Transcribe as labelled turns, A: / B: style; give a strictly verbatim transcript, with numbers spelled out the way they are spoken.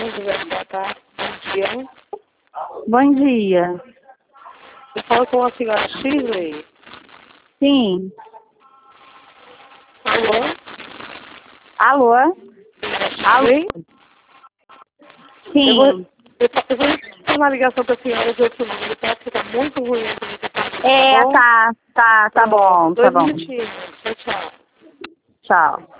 A: Boa tarde. Bom dia.
B: Bom dia.
A: Você fala com a senhora Shirley?
B: Sim.
A: Alô?
B: Alô?
A: Alô?
B: Sim.
A: Eu vou, eu, eu vou fazer uma ligação para a senhora de outro número, tá? Porque tá muito ruim a comunicação.
B: É,
A: Tá bom?
B: tá, tá, tá bom, tá
A: Dois
B: bom.
A: minutinhos. Tchau, tchau.
B: Tchau.